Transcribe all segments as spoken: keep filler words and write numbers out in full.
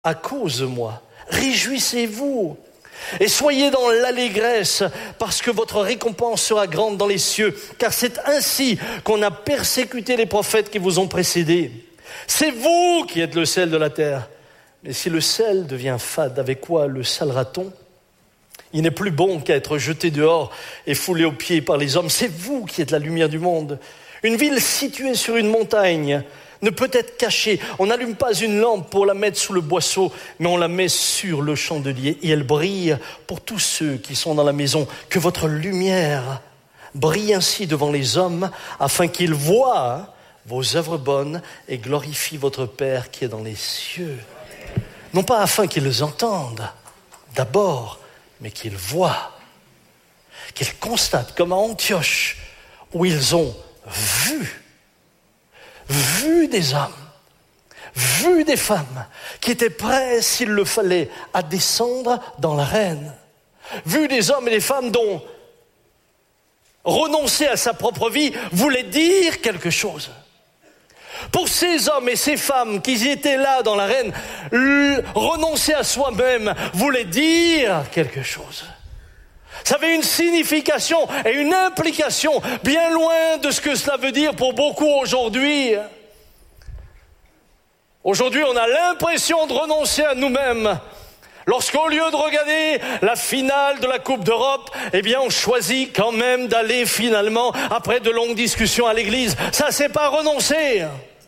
à cause de moi. Réjouissez-vous et soyez dans l'allégresse, parce que votre récompense sera grande dans les cieux, car c'est ainsi qu'on a persécuté les prophètes qui vous ont précédés. C'est vous qui êtes le sel de la terre. Mais si le sel devient fade, avec quoi le salera-t-on ? Il n'est plus bon qu'à être jeté dehors et foulé aux pieds par les hommes. C'est vous qui êtes la lumière du monde. Une ville située sur une montagne ne peut être cachée. On n'allume pas une lampe pour la mettre sous le boisseau, mais on la met sur le chandelier et elle brille pour tous ceux qui sont dans la maison. Que votre lumière brille ainsi devant les hommes, afin qu'ils voient vos œuvres bonnes et glorifient votre Père qui est dans les cieux. Non pas afin qu'ils entendent d'abord, mais qu'ils voient, qu'ils constatent, comme à Antioche, où ils ont vu vu des hommes, vu des femmes qui étaient prêts, s'il le fallait, à descendre dans l'arène. Vu des hommes et des femmes dont renoncer à sa propre vie voulait dire quelque chose. Pour ces hommes et ces femmes qui étaient là dans l'arène, renoncer à soi-même voulait dire quelque chose. Ça avait une signification et une implication bien loin de ce que cela veut dire pour beaucoup aujourd'hui. Aujourd'hui, on a l'impression de renoncer à nous-mêmes. Lorsqu'au lieu de regarder la finale de la Coupe d'Europe, eh bien, on choisit quand même d'aller finalement, après de longues discussions à l'église. Ça, c'est pas renoncer.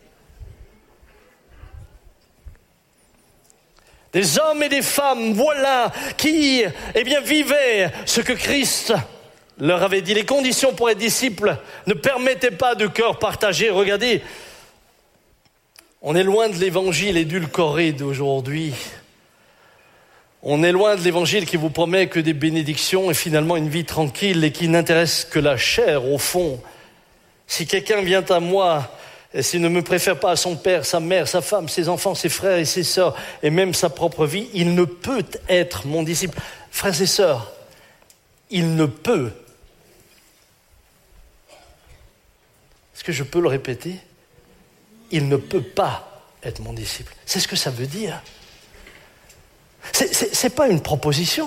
Des hommes et des femmes, voilà, qui, eh bien, vivaient ce que Christ leur avait dit. Les conditions pour être disciples ne permettaient pas de cœur partagé. Regardez, on est loin de l'évangile édulcoré d'aujourd'hui. On est loin de l'évangile qui vous promet que des bénédictions et finalement une vie tranquille et qui n'intéresse que la chair au fond. Si quelqu'un vient à moi et s'il ne me préfère pas à son père, sa mère, sa femme, ses enfants, ses frères et ses sœurs, et même sa propre vie, il ne peut être mon disciple. Frères et sœurs, il ne peut. Est-ce que je peux le répéter ? Il ne peut pas être mon disciple. C'est ce que ça veut dire. C'est, c'est, c'est pas une proposition.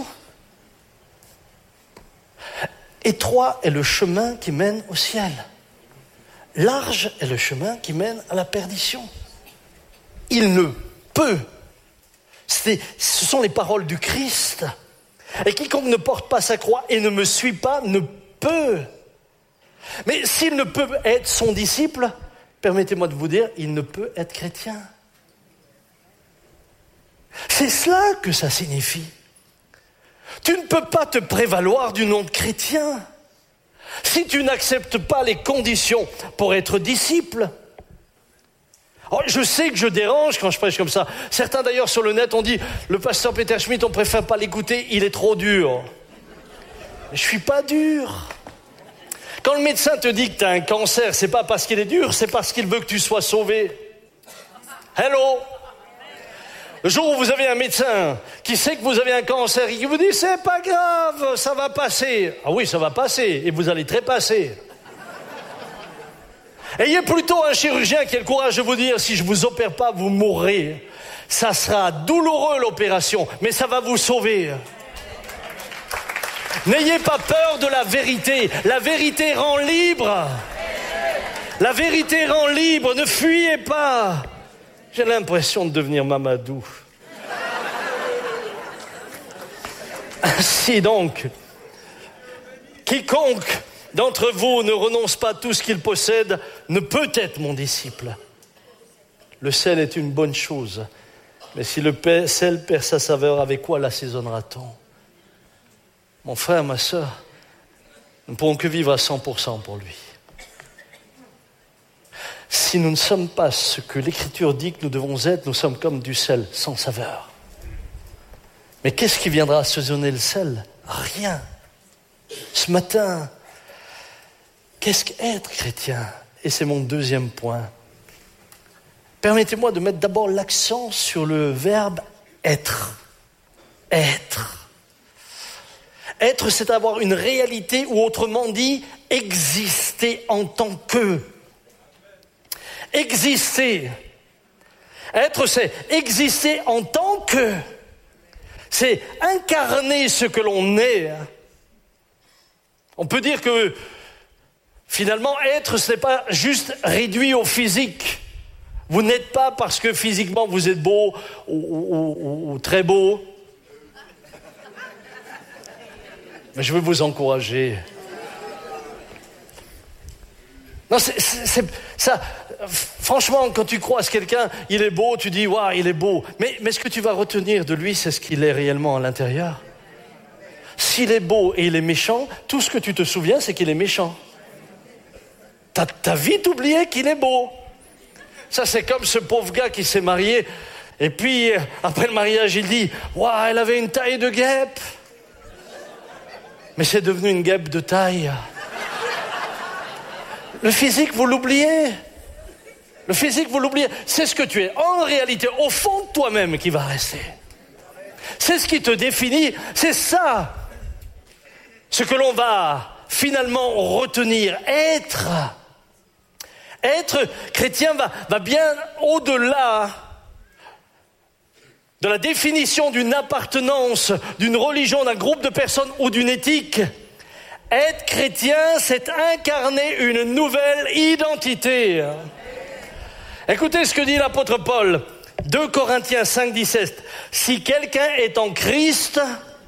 Étroit est le chemin qui mène au ciel. Large est le chemin qui mène à la perdition. Il ne peut. C'est, ce sont les paroles du Christ. Et quiconque ne porte pas sa croix et ne me suit pas ne peut. Mais s'il ne peut être son disciple, permettez-moi de vous dire, il ne peut être chrétien. C'est cela que ça signifie. Tu ne peux pas te prévaloir du nom de chrétien si tu n'acceptes pas les conditions pour être disciple. Alors, je sais que je dérange quand je prêche comme ça. Certains d'ailleurs sur le net ont dit « Le pasteur Peter Schmitt, on préfère pas l'écouter, il est trop dur. » Je suis pas dur. Quand le médecin te dit que tu as un cancer, c'est pas parce qu'il est dur, c'est parce qu'il veut que tu sois sauvé. Hello. Le jour où vous avez un médecin qui sait que vous avez un cancer et qui vous dit « C'est pas grave, ça va passer. » Ah oui, ça va passer et vous allez trépasser. Ayez plutôt un chirurgien qui a le courage de vous dire « Si je vous opère pas, vous mourrez. » Ça sera douloureux l'opération, mais ça va vous sauver. N'ayez pas peur de la vérité. La vérité rend libre. La vérité rend libre. Ne fuyez pas. J'ai l'impression de devenir Mamadou. Ainsi donc, quiconque d'entre vous ne renonce pas à tout ce qu'il possède ne peut être mon disciple. Le sel est une bonne chose, mais si le sel perd sa saveur, avec quoi l'assaisonnera-t-on ? Mon frère, ma sœur, nous ne pourrons que vivre à cent pour cent pour lui. Si nous ne sommes pas ce que l'Écriture dit que nous devons être, nous sommes comme du sel sans saveur. Mais qu'est-ce qui viendra assaisonner le sel ? Rien. Ce matin, qu'est-ce qu'être chrétien ? Et c'est mon deuxième point. Permettez-moi de mettre d'abord l'accent sur le verbe être. Être. Être, c'est avoir une réalité, ou autrement dit, exister en tant que. Exister. Être, c'est exister en tant que. C'est incarner ce que l'on est. On peut dire que finalement, être, ce n'est pas juste réduit au physique. Vous n'êtes pas parce que physiquement vous êtes beau ou, ou, ou, ou très beau. Mais je veux vous encourager. Non, c'est, c'est, c'est ça. Franchement, quand tu croises quelqu'un, il est beau, tu dis, waouh, il est beau. Mais, mais ce que tu vas retenir de lui, c'est ce qu'il est réellement à l'intérieur. S'il est beau et il est méchant, tout ce que tu te souviens, c'est qu'il est méchant. T'as, t'as vite oublié qu'il est beau. Ça, c'est comme ce pauvre gars qui s'est marié. Et puis, après le mariage, il dit, waouh, elle avait une taille de guêpe. Mais c'est devenu une guêpe de taille. Le physique, vous l'oubliez. Le physique, vous l'oubliez. C'est ce que tu es. En réalité, au fond de toi-même qui va rester. C'est ce qui te définit. C'est ça. Ce que l'on va finalement retenir. Être. Être chrétien va, va bien au-delà de la définition d'une appartenance, d'une religion, d'un groupe de personnes ou d'une éthique. Être chrétien, c'est incarner une nouvelle identité. Écoutez ce que dit l'apôtre Paul, deux Corinthiens cinq, dix-sept. Si quelqu'un est en Christ,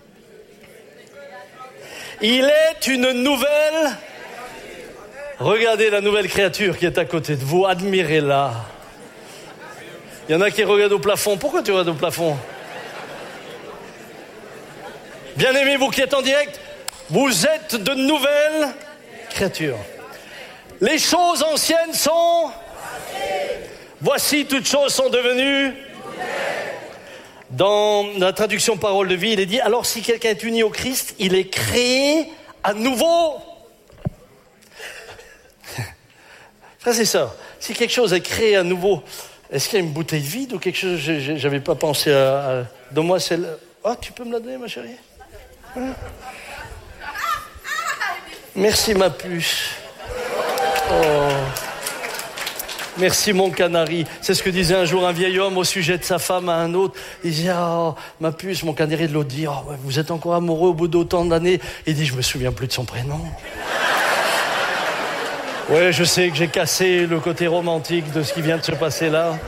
il est une nouvelle. Regardez la nouvelle créature qui est à côté de vous, admirez-la. Il y en a qui regardent au plafond. Pourquoi tu regardes au plafond? Bien-aimés, vous qui êtes en direct, vous êtes de nouvelles créatures. Les choses anciennes sont... Voici, toutes choses sont devenues... Dans la traduction Parole de vie, il est dit, alors si quelqu'un est uni au Christ, il est créé à nouveau. Frères et sœurs, si quelque chose est créé à nouveau, est-ce qu'il y a une bouteille vide ou quelque chose? J'avais pas pensé à... à... Donne-moi celle... Oh, tu peux me la donner, ma chérie? Hein? Merci, ma puce. Oh. Merci, mon canari. C'est ce que disait un jour un vieil homme au sujet de sa femme à un autre. Il disait, oh, ma puce, mon canari, de l'autre dit, oh, vous êtes encore amoureux au bout d'autant d'années? Il dit, je me souviens plus de son prénom. Ouais, je sais que j'ai cassé le côté romantique de ce qui vient de se passer là.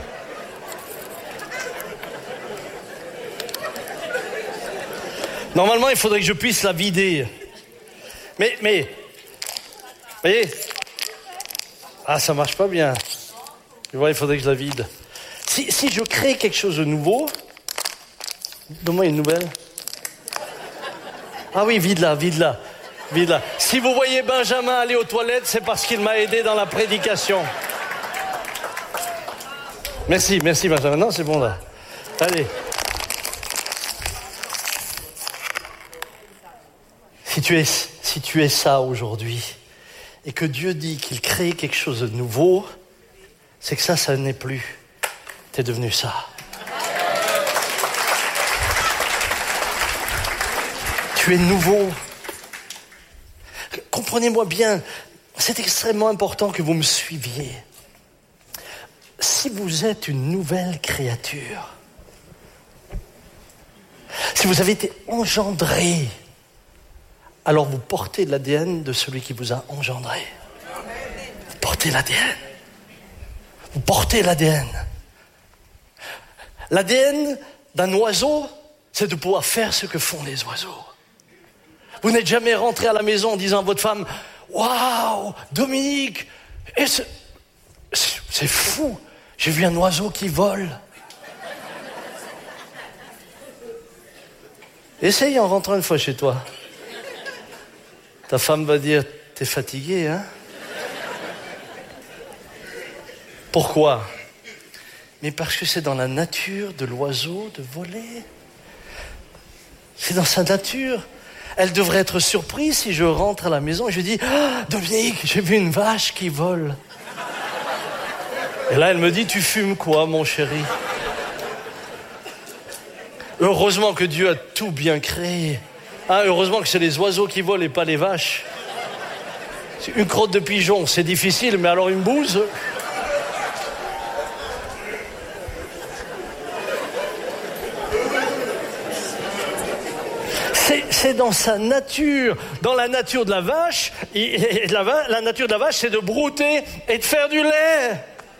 Normalement, il faudrait que je puisse la vider. Mais, mais, vous voyez, ah, ça marche pas bien. Tu vois, il faudrait que je la vide. Si, si je crée quelque chose de nouveau, donne-moi une nouvelle. Ah oui, vide-la, vide-la. Vide-la. Si vous voyez Benjamin aller aux toilettes, c'est parce qu'il m'a aidé dans la prédication. Merci, merci Benjamin. Non, c'est bon là. Allez. Si tu es, si tu es ça aujourd'hui, et que Dieu dit qu'il crée quelque chose de nouveau, c'est que ça, ça n'est plus. T'es devenu ça. Tu es nouveau. Comprenez-moi bien, c'est extrêmement important que vous me suiviez. Si vous êtes une nouvelle créature, si vous avez été engendré, alors vous portez l'A D N de celui qui vous a engendré. Vous portez l'A D N. Vous portez l'A D N. L'A D N d'un oiseau, c'est de pouvoir faire ce que font les oiseaux. Vous n'êtes jamais rentré à la maison en disant à votre femme, waouh, Dominique, et c'est, c'est fou, j'ai vu un oiseau qui vole. Essaye en rentrant une fois chez toi. Ta femme va dire, t'es fatigué, hein? Pourquoi? Mais parce que c'est dans la nature de l'oiseau de voler. C'est dans sa nature. Elle devrait être surprise si je rentre à la maison et je dis ah, « Dominique, j'ai vu une vache qui vole. » Et là, elle me dit « Tu fumes quoi, mon chéri ?» Heureusement que Dieu a tout bien créé. Ah, heureusement que c'est les oiseaux qui volent et pas les vaches. Une crotte de pigeon, c'est difficile, mais alors une bouse... c'est dans sa nature. Dans la nature de la vache, et la, la nature de la vache, c'est de brouter et de faire du lait.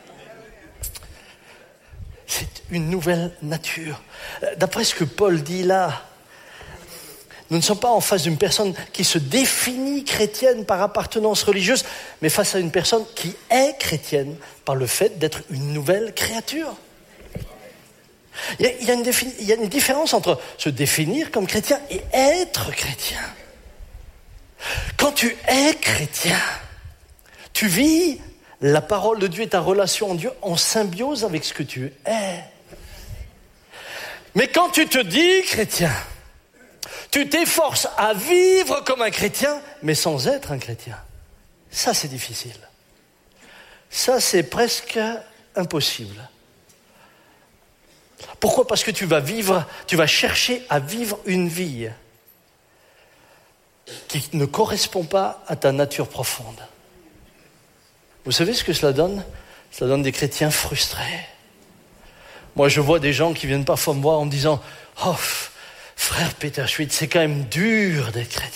C'est une nouvelle nature. D'après ce que Paul dit là, nous ne sommes pas en face d'une personne qui se définit chrétienne par appartenance religieuse, mais face à une personne qui est chrétienne par le fait d'être une nouvelle créature. Il y a, il y a, une, défi- il y a une différence entre se définir comme chrétien et être chrétien. Quand tu es chrétien, tu vis la parole de Dieu et ta relation en Dieu en symbiose avec ce que tu es. Mais quand tu te dis chrétien, tu t'efforces à vivre comme un chrétien, mais sans être un chrétien. Ça, c'est difficile. Ça, c'est presque impossible. Pourquoi ? Parce que tu vas vivre, tu vas chercher à vivre une vie qui ne correspond pas à ta nature profonde. Vous savez ce que cela donne ? Cela donne des chrétiens frustrés. Moi, je vois des gens qui viennent parfois me voir en me disant « Oh, frère Peter Schmidt, c'est quand même dur d'être chrétien. »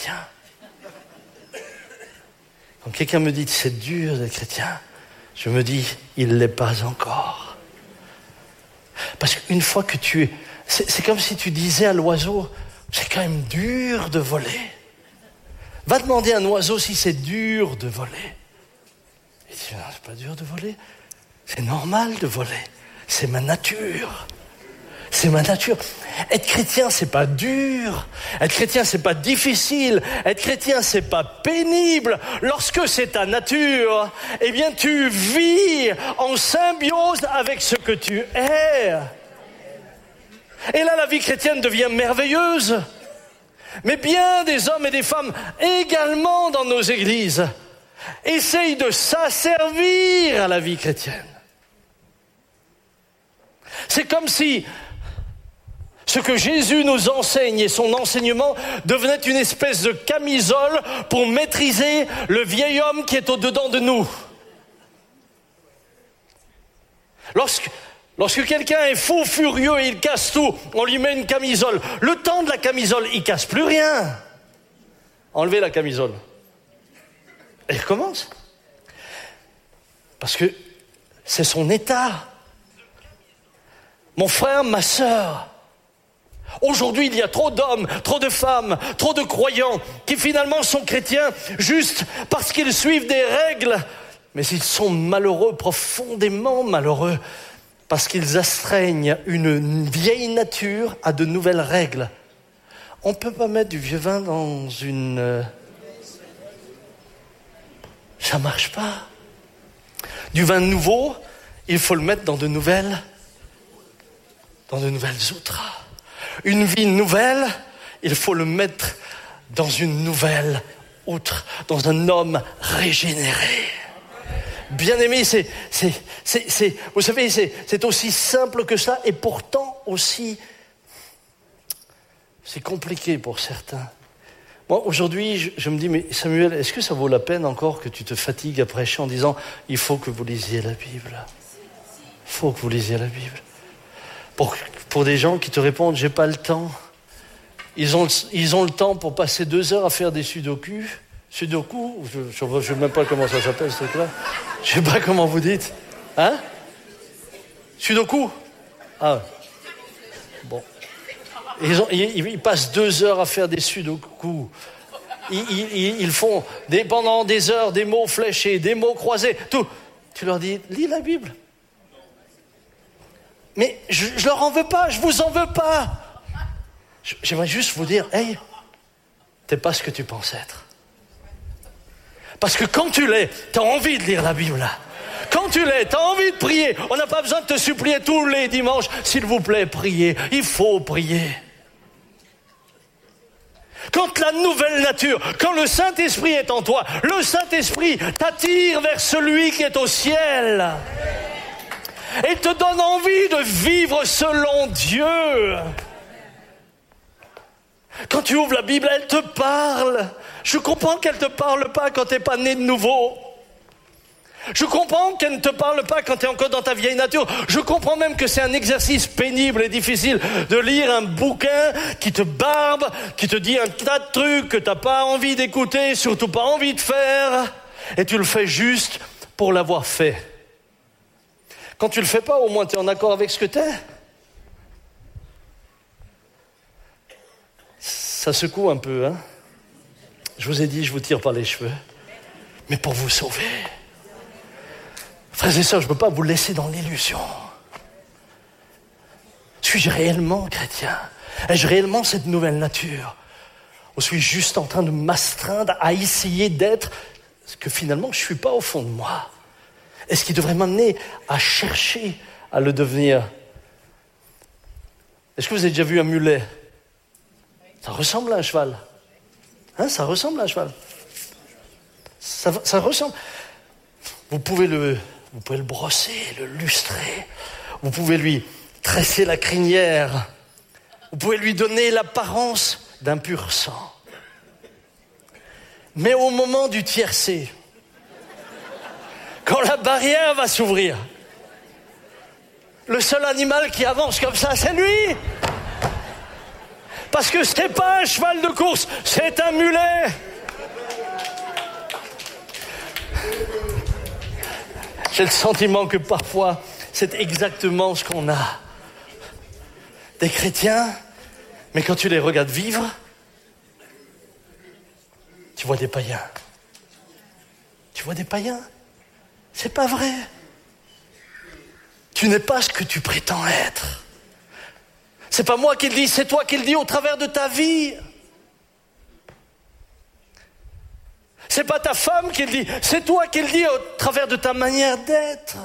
Quand quelqu'un me dit « c'est dur d'être chrétien », je me dis « il ne l'est pas encore ». Parce qu'une fois que tu es... C'est, c'est comme si tu disais à l'oiseau « c'est quand même dur de voler ». Va demander à un oiseau si c'est dur de voler. Il dit « non, c'est pas dur de voler, c'est normal de voler, c'est ma nature ». C'est ma nature. Être chrétien, c'est pas dur. Être chrétien, c'est pas difficile. Être chrétien, c'est pas pénible. Lorsque c'est ta nature, eh bien, tu vis en symbiose avec ce que tu es. Et là, la vie chrétienne devient merveilleuse. Mais bien des hommes et des femmes, également dans nos églises, essayent de s'asservir à la vie chrétienne. C'est comme si ce que Jésus nous enseigne et son enseignement devenait une espèce de camisole pour maîtriser le vieil homme qui est au-dedans de nous. Lorsque, lorsque quelqu'un est fou, furieux et il casse tout, on lui met une camisole. Le temps de la camisole, il casse plus rien. Enlevez la camisole. Et il recommence. Parce que c'est son état. Mon frère, ma sœur, aujourd'hui, il y a trop d'hommes, trop de femmes, trop de croyants qui finalement sont chrétiens juste parce qu'ils suivent des règles. Mais ils sont malheureux, profondément malheureux, parce qu'ils astreignent une vieille nature à de nouvelles règles. On ne peut pas mettre du vieux vin dans une... Ça ne marche pas. Du vin nouveau, il faut le mettre dans de nouvelles... dans de nouvelles outras. Une vie nouvelle, il faut le mettre dans une nouvelle outre, dans un homme régénéré. Bien-aimé, c'est, c'est, c'est, c'est, vous savez, c'est, c'est aussi simple que ça, et pourtant aussi, c'est compliqué pour certains. Moi, aujourd'hui, je, je me dis, mais Samuel, est-ce que ça vaut la peine encore que tu te fatigues à prêcher en disant, il faut que vous lisiez la Bible. Il faut que vous lisiez la Bible. Pour, pour des gens qui te répondent, j'ai pas le temps. Ils ont, ils ont le temps pour passer deux heures à faire des sudoku. Sudoku, je ne sais même pas comment ça s'appelle ce truc-là. Je sais pas comment vous dites. Hein? Sudoku? Ah. Bon. Ils, ont, ils, ils passent deux heures à faire des sudoku. Ils, ils, ils font des, pendant des heures des mots fléchés, des mots croisés, tout. Tu leur dis, lis la Bible. Mais je, je leur en veux pas, je vous en veux pas. J'aimerais juste vous dire, hey, t'es pas ce que tu penses être. Parce que quand tu l'es, t'as envie de lire la Bible là. Quand tu l'es, t'as envie de prier. On n'a pas besoin de te supplier tous les dimanches. S'il vous plaît, priez. Il faut prier. Quand la nouvelle nature, quand le Saint-Esprit est en toi, le Saint-Esprit t'attire vers celui qui est au ciel. Et te donne envie de vivre selon Dieu. Quand tu ouvres la Bible, elle te parle. Je comprends qu'elle ne te parle pas quand tu n'es pas né de nouveau. Je comprends qu'elle ne te parle pas quand tu es encore dans ta vieille nature. Je comprends même que c'est un exercice pénible et difficile de lire un bouquin qui te barbe, qui te dit un tas de trucs que tu n'as pas envie d'écouter, surtout pas envie de faire, et tu le fais juste pour l'avoir fait. Quand tu le fais pas, au moins tu es en accord avec ce que tu es. Ça secoue un peu, hein. Je vous ai dit, je vous tire par les cheveux, mais pour vous sauver. Frères et sœurs, je ne peux pas vous laisser dans l'illusion. Suis-je réellement chrétien? Ai-je réellement cette nouvelle nature? Ou suis-je juste en train de m'astreindre à essayer d'être ce que finalement je ne suis pas au fond de moi? Est-ce qui devrait m'amener à chercher à le devenir? Est-ce que vous avez déjà vu un mulet? Ça ressemble à un cheval. Hein, ça ressemble à un cheval. Ça, ça ressemble. Vous pouvez le... Vous pouvez le brosser, le lustrer. Vous pouvez lui tresser la crinière. Vous pouvez lui donner l'apparence d'un pur sang. Mais au moment du tiercé, quand la barrière va s'ouvrir, le seul animal qui avance comme ça, c'est lui. Parce que ce n'est pas un cheval de course, c'est un mulet. J'ai le sentiment que parfois, c'est exactement ce qu'on a. Des chrétiens, mais quand tu les regardes vivre, tu vois des païens. Tu vois des païens? C'est pas vrai. Tu n'es pas ce que tu prétends être. C'est pas moi qui le dis, c'est toi qui le dis au travers de ta vie. C'est pas ta femme qui le dit, c'est toi qui le dis au travers de ta manière d'être.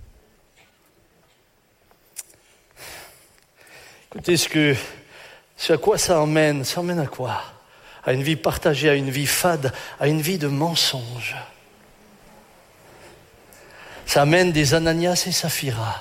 Écoutez, ce que, ce à quoi ça emmène, ça emmène à quoi? À une vie partagée, à une vie fade, à une vie de mensonges. Ça amène des Ananias et Saphira.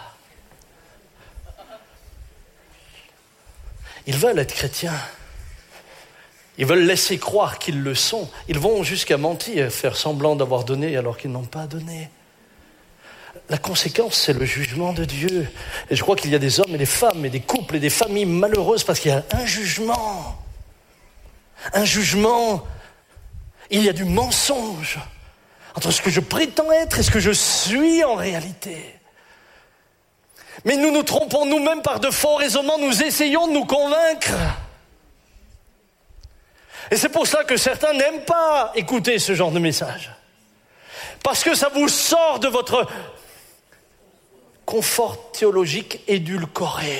Ils veulent être chrétiens. Ils veulent laisser croire qu'ils le sont. Ils vont jusqu'à mentir, faire semblant d'avoir donné alors qu'ils n'ont pas donné. La conséquence, c'est le jugement de Dieu. Et je crois qu'il y a des hommes et des femmes et des couples et des familles malheureuses parce qu'il y a un jugement. Un jugement. Il y a du mensonge entre ce que je prétends être et ce que je suis en réalité. Mais nous nous trompons nous-mêmes par de faux raisonnements. Nous essayons de nous convaincre. Et c'est pour ça que certains n'aiment pas écouter ce genre de message. Parce que ça vous sort de votre confort théologique édulcoré.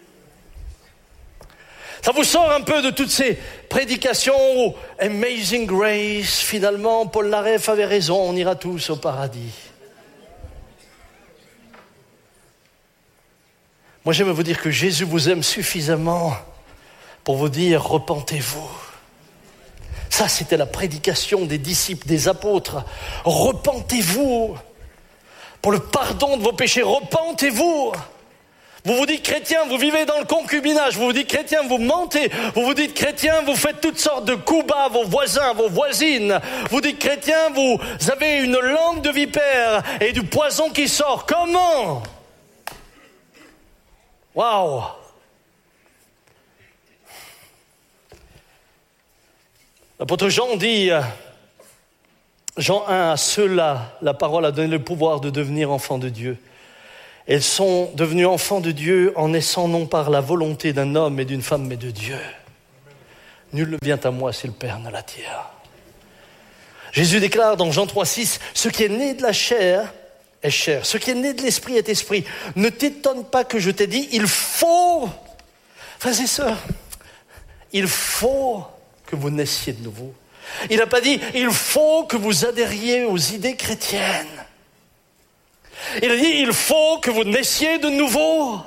Ça vous sort un peu de toutes ces prédications où Amazing Grace, finalement, Paul Laref avait raison, on ira tous au paradis. Moi, j'aime vous dire que Jésus vous aime suffisamment pour vous dire, repentez-vous. Ça, c'était la prédication des disciples, des apôtres. Repentez-vous pour le pardon de vos péchés. Repentez-vous. Vous vous dites chrétien, vous vivez dans le concubinage. Vous vous dites chrétien, vous mentez. Vous vous dites chrétien, vous faites toutes sortes de coups bas à vos voisins, à vos voisines. Vous dites chrétien, vous avez une langue de vipère et du poison qui sort. Comment? Waouh! L'apôtre Jean dit, Jean un, à ceux-là, la parole a donné le pouvoir de devenir enfants de Dieu. Elles sont devenues enfants de Dieu en naissant non par la volonté d'un homme et d'une femme, mais de Dieu. Nul ne vient à moi si le Père ne l'attire. Jésus déclare dans Jean trois six, ce qui est né de la chair est chair, ce qui est né de l'esprit est esprit. Ne t'étonne pas que je t'ai dit, il faut, frères et sœurs, il faut que vous naissiez de nouveau. Il n'a pas dit, il faut que vous adhériez aux idées chrétiennes. Il a dit, il faut que vous naissiez de nouveau.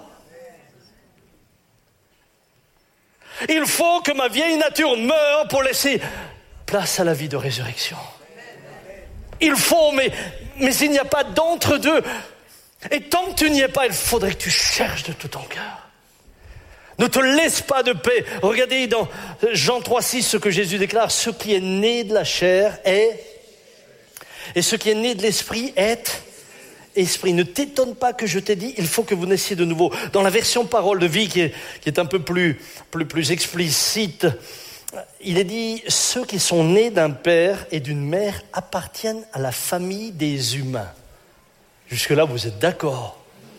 Il faut que ma vieille nature meure pour laisser place à la vie de résurrection. Il faut, mais, mais il n'y a pas d'entre-deux. Et tant que tu n'y es pas, il faudrait que tu cherches de tout ton cœur. Ne te laisse pas de paix. Regardez dans Jean trois six ce que Jésus déclare. Ce qui est né de la chair est... Et ce qui est né de l'esprit est esprit. Ne t'étonne pas que je t'ai dit, il faut que vous naissiez de nouveau. Dans la version parole de vie qui est, qui est un peu plus, plus, plus explicite, il est dit, ceux qui sont nés d'un père et d'une mère appartiennent à la famille des humains. Jusque-là, vous êtes d'accord?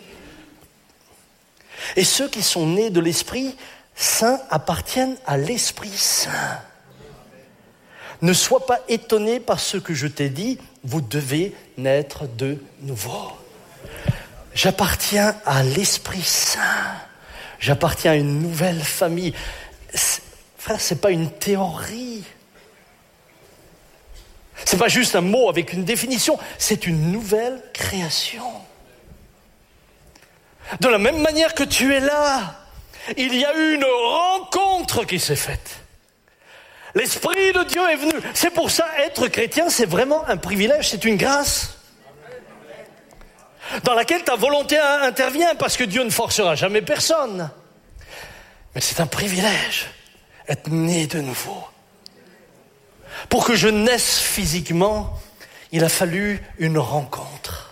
Et ceux qui sont nés de l'Esprit Saint appartiennent à l'Esprit Saint. Ne sois pas étonné par ce que je t'ai dit, vous devez naître de nouveau. J'appartiens à l'Esprit Saint. J'appartiens à une nouvelle famille. Frère, ce n'est pas une théorie. Ce n'est pas juste un mot avec une définition. C'est une nouvelle création. De la même manière que tu es là, il y a eu une rencontre qui s'est faite. L'Esprit de Dieu est venu. C'est pour ça, être chrétien, c'est vraiment un privilège, c'est une grâce. Dans laquelle ta volonté intervient, parce que Dieu ne forcera jamais personne. Mais c'est un privilège, être né de nouveau. Pour que je naisse physiquement, il a fallu une rencontre.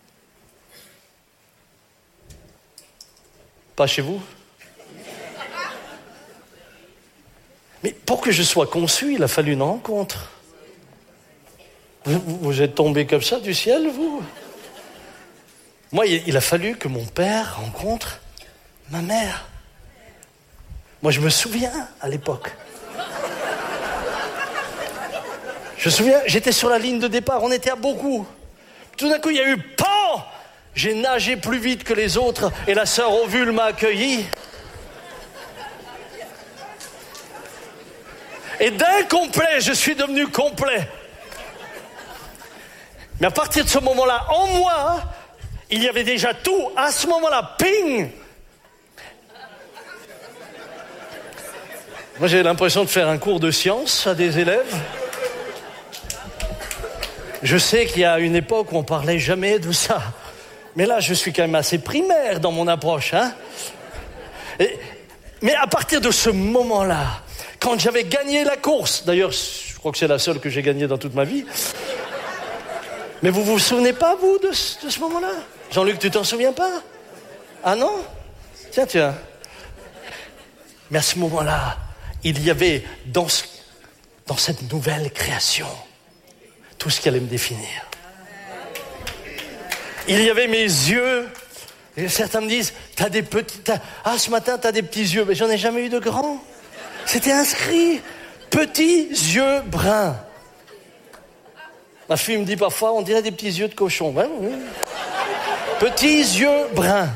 Pas chez vous? Mais pour que je sois conçu, il a fallu une rencontre. Vous, vous êtes tombé comme ça du ciel, vous? Moi, il a fallu que mon père rencontre ma mère. Moi, je me souviens à l'époque. Je me souviens, j'étais sur la ligne de départ, on était à beaucoup. Tout d'un coup, il y a eu « PAN !» J'ai nagé plus vite que les autres et la sœur Ovule m'a accueilli. Et d'incomplet, je suis devenu complet. Mais à partir de ce moment-là, en moi, il y avait déjà tout. À ce moment-là, ping! Moi, j'ai l'impression de faire un cours de sciences à des élèves. Je sais qu'il y a une époque où on parlait jamais de ça. Mais là, je suis quand même assez primaire dans mon approche. Hein. Et, mais à partir de ce moment-là, quand j'avais gagné la course, d'ailleurs, je crois que c'est la seule que j'ai gagnée dans toute ma vie, mais vous vous souvenez pas, vous, de ce, de ce moment-là? Jean-Luc, tu t'en souviens pas? Ah non? Tiens, tiens. Mais à ce moment-là, il y avait dans, ce, dans cette nouvelle création tout ce qui allait me définir. Il y avait mes yeux. Et certains me disent, t'as des petits, t'as, ah, ce matin, t'as des petits yeux. Mais j'en ai jamais eu de grands. C'était inscrit. Petits yeux bruns. Ma fille me dit parfois, on dirait des petits yeux de cochon. Ouais, ouais. Petits yeux bruns.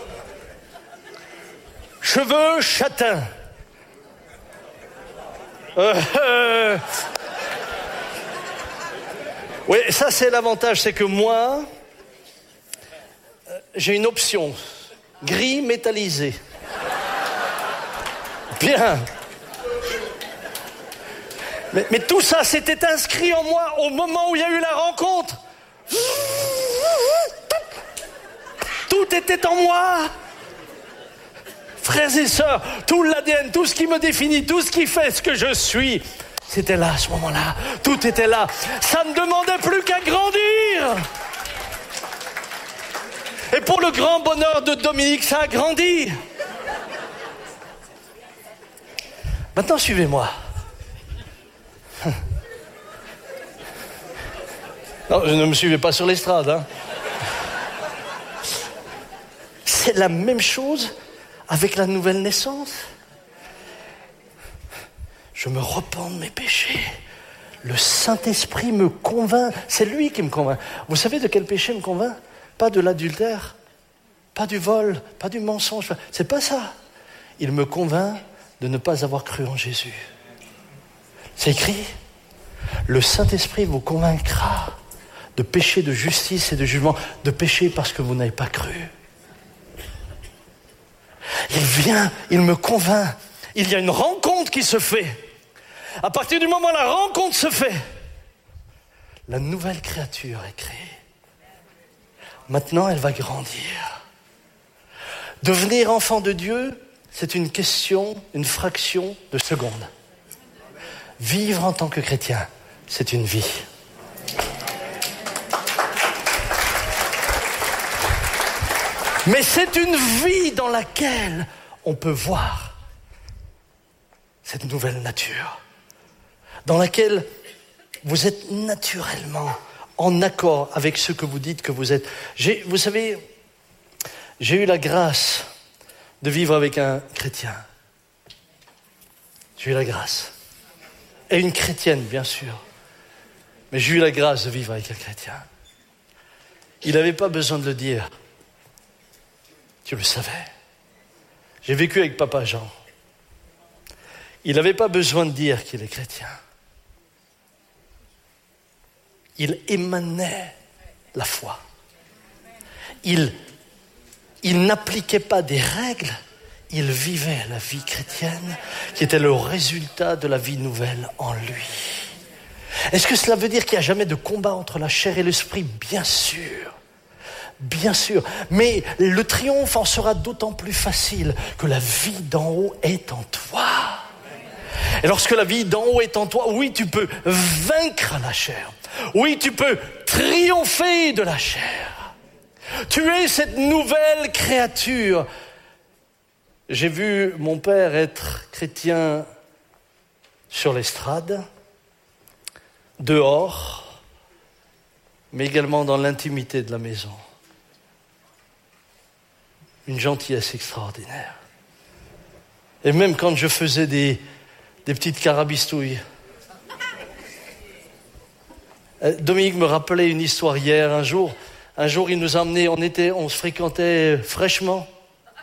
Cheveux châtains. Euh, euh. Oui, ça c'est l'avantage, c'est que moi, j'ai une option, gris métallisé. Bien. Mais, mais tout ça, c'était inscrit en moi au moment où il y a eu la rencontre. Tout était en moi. Frères et sœurs, tout l'A D N, tout ce qui me définit, tout ce qui fait ce que je suis, c'était là à ce moment-là. Tout était là. Ça ne demandait plus qu'à grandir. Et pour le grand bonheur de Dominique, ça a grandi. Maintenant, suivez-moi. Non, ne me suivez pas sur l'estrade. Hein. C'est la même chose avec la nouvelle naissance. Je me repens de mes péchés. Le Saint-Esprit me convainc. C'est lui qui me convainc. Vous savez de quel péché me convainc? Pas de l'adultère, pas du vol, pas du mensonge. C'est pas ça. Il me convainc de ne pas avoir cru en Jésus. C'est écrit. Le Saint-Esprit vous convaincra de péché, de justice et de jugement. De péché parce que vous n'avez pas cru. Il vient, il me convainc. Il y a une rencontre qui se fait. À partir du moment où la rencontre se fait, la nouvelle créature est créée. Maintenant, elle va grandir. Devenir enfant de Dieu, c'est une question, une fraction de seconde. Vivre en tant que chrétien, c'est une vie. Mais c'est une vie dans laquelle on peut voir cette nouvelle nature, dans laquelle vous êtes naturellement en accord avec ce que vous dites que vous êtes. J'ai, vous savez, j'ai eu la grâce de vivre avec un chrétien. J'ai eu la grâce. Et une chrétienne, bien sûr. Mais j'ai eu la grâce de vivre avec un chrétien. Il n'avait pas besoin de le dire. Tu le savais. J'ai vécu avec Papa Jean. Il n'avait pas besoin de dire qu'il est chrétien. Il émanait la foi. Il, il n'appliquait pas des règles, il vivait la vie chrétienne qui était le résultat de la vie nouvelle en lui. Est-ce que cela veut dire qu'il n'y a jamais de combat entre la chair et l'esprit ? Bien sûr. Bien sûr. Mais le triomphe en sera d'autant plus facile que la vie d'en haut est en toi. Et lorsque la vie d'en haut est en toi, oui, tu peux vaincre la chair. Oui, tu peux triompher de la chair. Tu es cette nouvelle créature. J'ai vu mon père être chrétien sur l'estrade, dehors, mais également dans l'intimité de la maison. Une gentillesse extraordinaire. Et même quand je faisais des, des petites carabistouilles. Dominique me rappelait une histoire hier, un jour. Un jour, il nous a emmenés, on, était, on se fréquentait fraîchement. Hein ?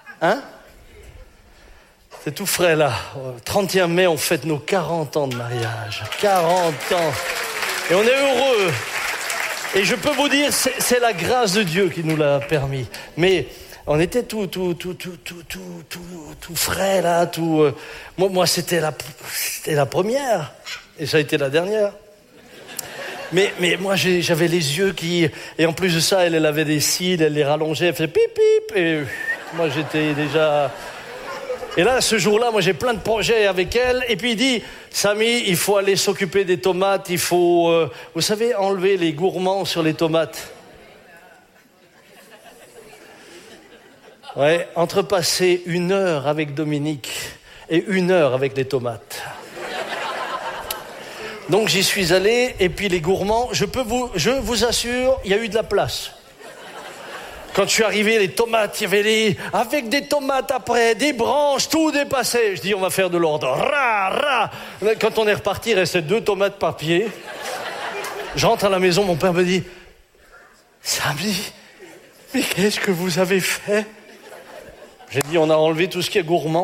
C'est tout frais là. trente et un mai, on fête nos quarante ans de mariage. quarante ans. Et on est heureux. Et je peux vous dire, c'est, c'est la grâce de Dieu qui nous l'a permis. Mais on était tout, tout, tout, tout, tout, tout, tout, tout frais là. Tout, euh, moi, moi c'était, la, c'était la première. Et ça a été la dernière. Mais, mais moi, j'ai, j'avais les yeux qui... Et en plus de ça, elle, elle avait des cils, elle les rallongeait, elle faisait pip, pip. Et moi, j'étais déjà... Et là, ce jour-là, moi, j'ai plein de projets avec elle. Et puis, il dit, Samy, il faut aller s'occuper des tomates. Il faut, euh, vous savez, enlever les gourmands sur les tomates. Ouais, entrepasser une heure avec Dominique et une heure avec les tomates. Donc, j'y suis allé. Et puis, les gourmands, je peux vous, je vous assure, il y a eu de la place. Quand je suis arrivé, les tomates, il y avait les... Avec des tomates après, des branches, tout dépassé. Je dis, on va faire de l'ordre. Ra, ra. Quand on est reparti, il restait deux tomates par pied. Je rentre à la maison, mon père me dit, Samy, mais qu'est-ce que vous avez fait ? J'ai dit, on a enlevé tout ce qui est gourmand.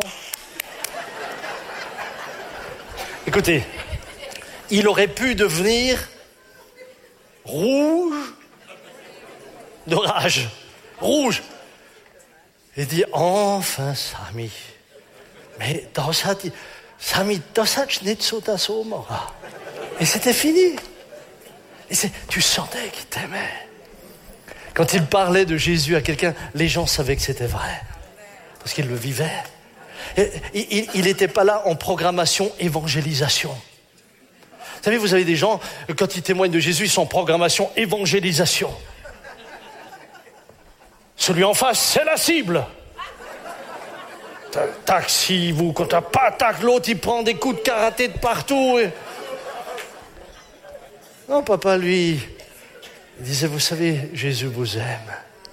Écoutez, il aurait pu devenir rouge de rage. Rouge. Il dit, enfin, Samy. Mais dans ça, Samy, dans ça, je n'ai de sauta mort. Et c'était fini. Et c'est, tu sentais qu'il t'aimait. Quand il parlait de Jésus à quelqu'un, les gens savaient que c'était vrai. Parce qu'il le vivait. Et, il n'était pas là en programmation évangélisation. Vous savez, vous avez des gens, quand ils témoignent de Jésus, ils sont en programmation évangélisation. Celui en face, c'est la cible. Tac, si vous, quand t'as pas tac, l'autre, il prend des coups de karaté de partout. Et... Non, papa, lui, il disait, vous savez, Jésus vous aime.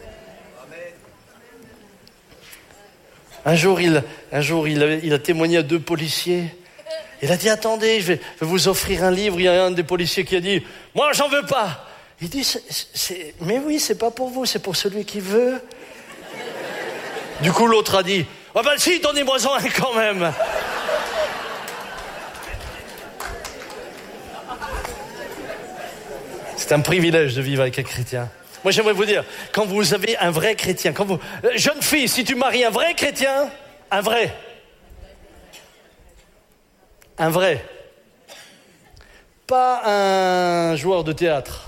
Un jour, il, un jour, il, avait, il a témoigné à deux policiers. Il a dit, attendez, je vais, je vais vous offrir un livre. Il y a un des policiers qui a dit, moi, j'en veux pas. Il dit, c'est, c'est, mais oui, c'est pas pour vous, c'est pour celui qui veut. Du coup, l'autre a dit, ah ben si, donnez-moi-en un quand même. C'est un privilège de vivre avec un chrétien. Moi, j'aimerais vous dire, quand vous avez un vrai chrétien, quand vous, jeune fille, si tu maries un vrai chrétien, un vrai, un vrai, pas un joueur de théâtre.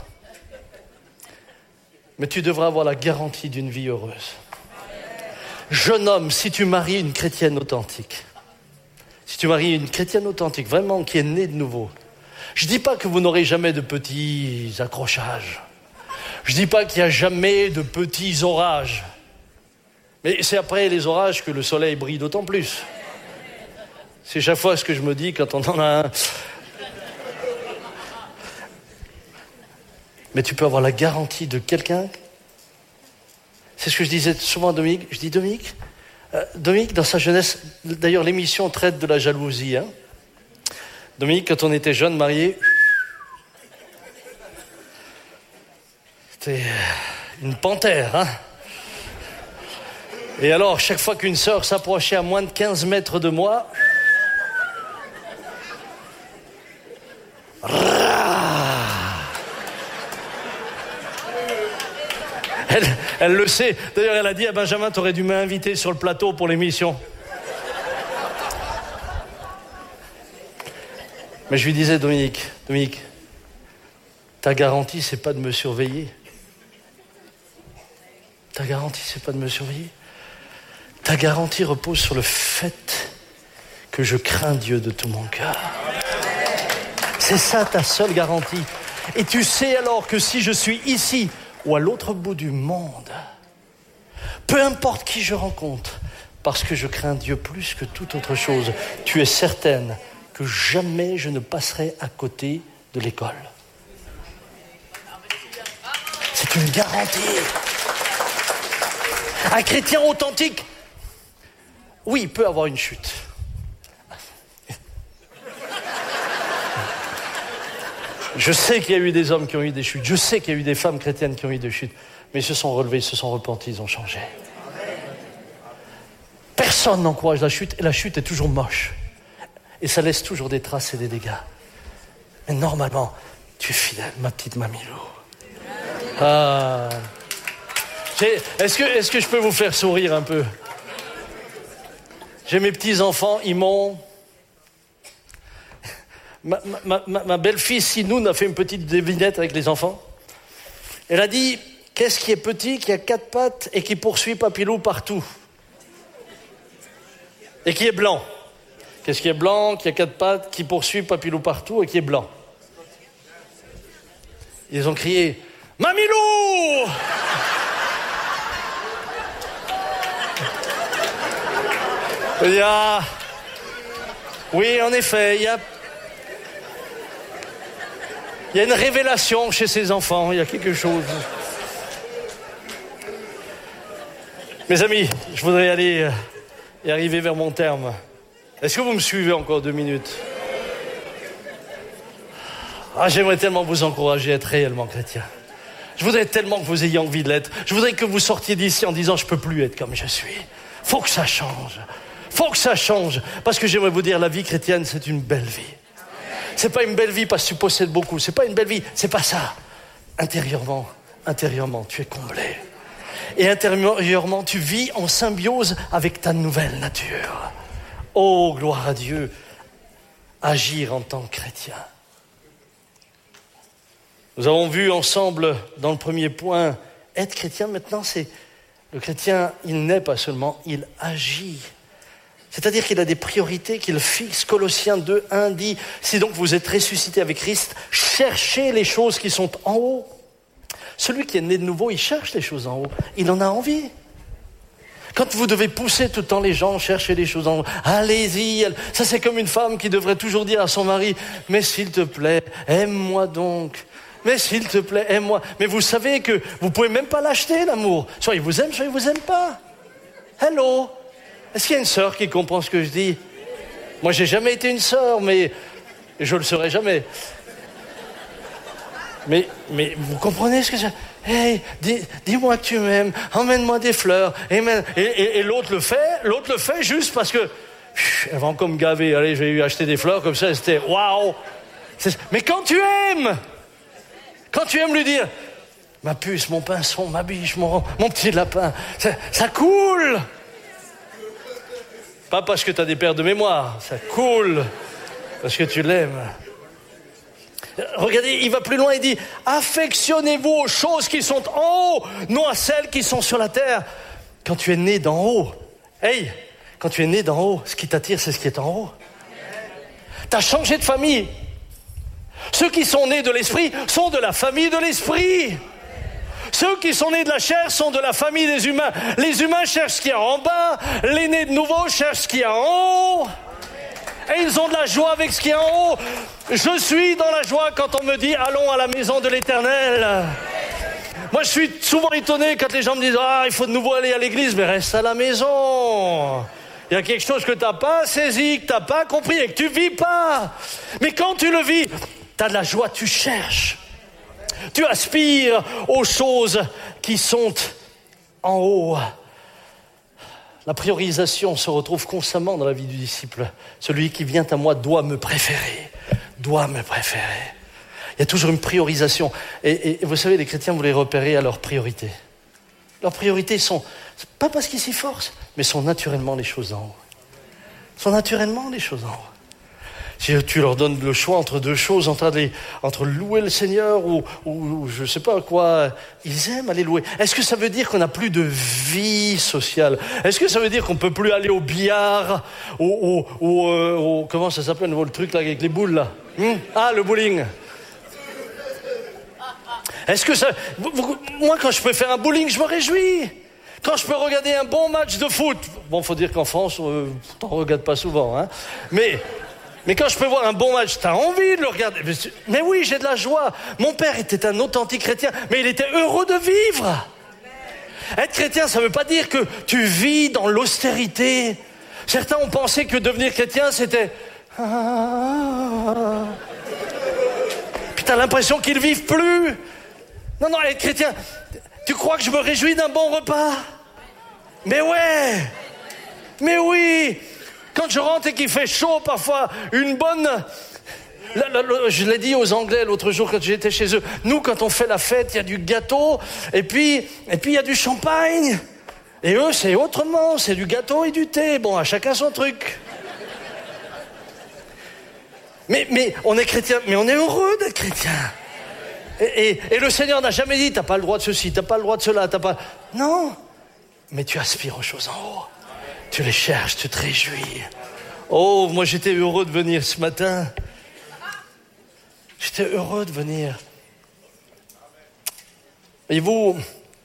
Mais tu devras avoir la garantie d'une vie heureuse. Jeune homme, si tu maries une chrétienne authentique, si tu maries une chrétienne authentique, vraiment qui est née de nouveau, je ne dis pas que vous n'aurez jamais de petits accrochages. Je ne dis pas qu'il n'y a jamais de petits orages. Mais c'est après les orages que le soleil brille d'autant plus. C'est chaque fois ce que je me dis quand on en a un. Mais tu peux avoir la garantie de quelqu'un. C'est ce que je disais souvent à Dominique. Je dis Dominique, euh, Dominique dans sa jeunesse, d'ailleurs l'émission traite de la jalousie. Hein. Dominique, quand on était jeune, marié, c'était une panthère. Hein. Et alors, chaque fois qu'une sœur s'approchait à moins de quinze mètres de moi, elle, elle le sait. D'ailleurs, elle a dit à Benjamin, t'aurais dû m'inviter sur le plateau pour l'émission. Mais je lui disais, Dominique, Dominique, ta garantie, c'est pas de me surveiller. Ta garantie, c'est pas de me surveiller. Ta garantie repose sur le fait que je crains Dieu de tout mon cœur. C'est ça ta seule garantie. Et tu sais alors que si je suis ici ou à l'autre bout du monde, peu importe qui je rencontre, parce que je crains Dieu plus que toute autre chose, tu es certaine que jamais je ne passerai à côté de l'école. C'est une garantie. Un chrétien authentique, oui, il peut avoir une chute. Je sais qu'il y a eu des hommes qui ont eu des chutes. Je sais qu'il y a eu des femmes chrétiennes qui ont eu des chutes. Mais ils se sont relevés, ils se sont repentis, ils ont changé. Personne n'encourage la chute. Et la chute est toujours moche. Et ça laisse toujours des traces et des dégâts. Mais normalement, tu es fidèle, ma petite Mamilou. Ah. J'ai, est-ce que, est-ce que je peux vous faire sourire un peu? J'ai mes petits-enfants, ils m'ont... Ma, ma, ma, ma belle-fille Sinoun a fait une petite devinette avec les enfants. Elle a dit, qu'est-ce qui est petit, qui a quatre pattes et qui poursuit Papilou partout? Et qui est blanc? Qu'est-ce qui est blanc, qui a quatre pattes, qui poursuit Papilou partout et qui est blanc? Ils ont crié, Mamilou! Il y a... Oui, en effet, il y a... Il y a une révélation chez ces enfants, il y a quelque chose. Mes amis, je voudrais aller et arriver vers mon terme. Est-ce que vous me suivez encore deux minutes? Ah, j'aimerais tellement vous encourager à être réellement chrétien. Je voudrais tellement que vous ayez envie de l'être. Je voudrais que vous sortiez d'ici en disant « je peux plus être comme je suis ». Faut que ça change. Faut que ça change. Parce que j'aimerais vous dire, la vie chrétienne, c'est une belle vie. C'est pas une belle vie parce que tu possèdes beaucoup. C'est pas une belle vie. C'est pas ça. Intérieurement, intérieurement, tu es comblé. Et intérieurement, tu vis en symbiose avec ta nouvelle nature. Oh, gloire à Dieu. Agir en tant que chrétien. Nous avons vu ensemble, dans le premier point, être chrétien. Maintenant, c'est le chrétien, il n'est pas seulement, il agit. C'est-à-dire qu'il a des priorités qu'il fixe. Colossiens deux, un dit, si donc vous êtes ressuscités avec Christ, cherchez les choses qui sont en haut. Celui qui est né de nouveau, il cherche les choses en haut. Il en a envie. Quand vous devez pousser tout le temps les gens, chercher les choses en haut, allez-y. Ça, c'est comme une femme qui devrait toujours dire à son mari, mais s'il te plaît, aime-moi donc. Mais s'il te plaît, aime-moi. Mais vous savez que vous pouvez même pas l'acheter, l'amour. Soit il vous aime, soit il vous aime pas. Hello. Est-ce qu'il y a une sœur qui comprend ce que je dis? Moi, j'ai jamais été une sœur, mais je le serai jamais. Mais, mais vous comprenez ce que je... Hey, dis, dis-moi que tu m'aimes, emmène-moi des fleurs. Et, et, et, et l'autre le fait, l'autre le fait juste parce que... Pff, elle va encore me gaver. Allez, je vais lui acheter des fleurs comme ça. C'était waouh. Mais quand tu aimes, quand tu aimes lui dire, ma puce, mon pinceau, ma biche, mon, mon petit lapin, ça, ça coule. Pas parce que tu as des paires de mémoire, ça coule parce que tu l'aimes. Regardez, il va plus loin, il dit « Affectionnez-vous aux choses qui sont en haut, non à celles qui sont sur la terre. » Quand tu es né d'en haut, hey, quand tu es né d'en haut, ce qui t'attire, c'est ce qui est en haut. Tu as changé de famille. Ceux qui sont nés de l'esprit sont de la famille de l'esprit. Ceux qui sont nés de la chair sont de la famille des humains. Les humains cherchent ce qu'il y a en bas, les nés de nouveau cherchent ce qu'il y a en haut. Et ils ont de la joie avec ce qu'il y a en haut. Je suis dans la joie quand on me dit « Allons à la maison de l'Éternel ». Moi, je suis souvent étonné quand les gens me disent « Ah, il faut de nouveau aller à l'église, mais reste à la maison ». Il y a quelque chose que tu n'as pas saisi, que tu n'as pas compris et que tu ne vis pas. Mais quand tu le vis, tu as de la joie, tu cherches. Tu aspires aux choses qui sont en haut. La priorisation se retrouve constamment dans la vie du disciple. Celui qui vient à moi doit me préférer, doit me préférer. Il y a toujours une priorisation. Et, et, et vous savez, les chrétiens, vous les repérez à leurs priorités. Leurs priorités sont, pas parce qu'ils s'y forcent, mais sont naturellement les choses en haut. Sont naturellement les choses en haut. Si tu leur donnes le choix entre deux choses, entre, les, entre louer le Seigneur ou, ou, ou je ne sais pas quoi, ils aiment aller louer. Est-ce que ça veut dire qu'on n'a plus de vie sociale? Est-ce que ça veut dire qu'on ne peut plus aller au billard, au, au, au, euh, au comment ça s'appelle le truc là avec les boules là hum Ah, le bowling. Est-ce que ça... Moi, quand je peux faire un bowling, je me réjouis. Quand je peux regarder un bon match de foot, bon, faut dire qu'en France, euh, t'en regardes pas souvent, hein. Mais... Mais quand je peux voir un bon match, t'as envie de le regarder. Mais oui, j'ai de la joie. Mon père était un authentique chrétien, mais il était heureux de vivre. Être chrétien, ça ne veut pas dire que tu vis dans l'austérité. Certains ont pensé que devenir chrétien, c'était... Puis t'as l'impression qu'ils ne vivent plus. Non, non, être chrétien, tu crois que je me réjouis d'un bon repas? Mais ouais. Mais oui. Quand je rentre et qu'il fait chaud, parfois, une bonne... Là, là, là, je l'ai dit aux Anglais l'autre jour quand j'étais chez eux. Nous, quand on fait la fête, il y a du gâteau, et puis et puis il y a du champagne. Et eux, c'est autrement, c'est du gâteau et du thé. Bon, à chacun son truc. Mais, mais on est chrétien, mais on est heureux d'être chrétien. Et, et, et le Seigneur n'a jamais dit, t'as pas le droit de ceci, t'as pas le droit de cela, t'as pas... Non, mais tu aspires aux choses en haut. Tu les cherches, tu te réjouis. Oh, moi j'étais heureux de venir ce matin. J'étais heureux de venir. Et vous,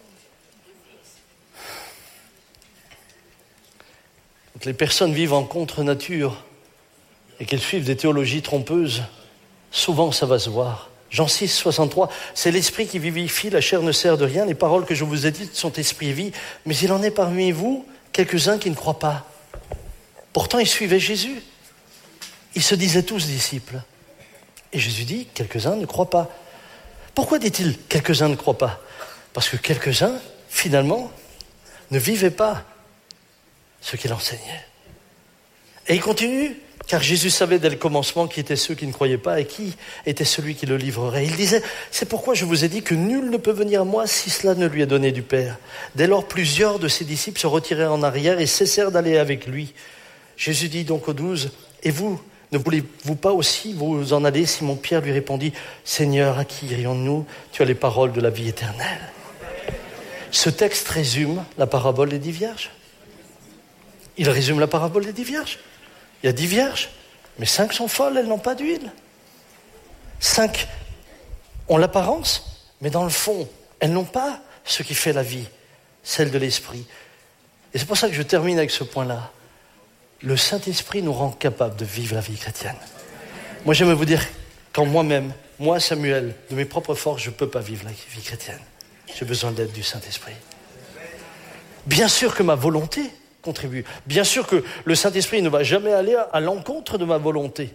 quand les personnes vivent en contre-nature et qu'elles suivent des théologies trompeuses, souvent ça va se voir. Jean six, soixante-trois, c'est l'esprit qui vivifie, la chair ne sert de rien. Les paroles que je vous ai dites sont esprit et vie, mais il en est parmi vous quelques-uns qui ne croient pas. Pourtant, ils suivaient Jésus. Ils se disaient tous disciples. Et Jésus dit, quelques-uns ne croient pas. Pourquoi dit-il, quelques-uns ne croient pas? Parce que quelques-uns, finalement, ne vivaient pas ce qu'il enseignait. Et il continue, car Jésus savait dès le commencement qui étaient ceux qui ne croyaient pas et qui était celui qui le livrerait. Il disait, c'est pourquoi je vous ai dit que nul ne peut venir à moi si cela ne lui est donné du Père. Dès lors, plusieurs de ses disciples se retirèrent en arrière et cessèrent d'aller avec lui. Jésus dit donc aux douze, et vous, ne voulez-vous pas aussi vous en aller? Simon-Pierre lui répondit, Seigneur, à qui irions-nous? Tu as les paroles de la vie éternelle. Ce texte résume la parabole des dix vierges. Il résume la parabole des dix vierges. Il y a dix vierges, mais cinq sont folles, elles n'ont pas d'huile. Cinq ont l'apparence, mais dans le fond, elles n'ont pas ce qui fait la vie, celle de l'esprit. Et c'est pour ça que je termine avec ce point-là. Le Saint-Esprit nous rend capables de vivre la vie chrétienne. Moi, j'aimerais vous dire, quand moi-même, moi, Samuel, de mes propres forces, je ne peux pas vivre la vie chrétienne. J'ai besoin de l'aide du Saint-Esprit. Bien sûr que ma volonté contribue. Bien sûr que le Saint-Esprit ne va jamais aller à l'encontre de ma volonté.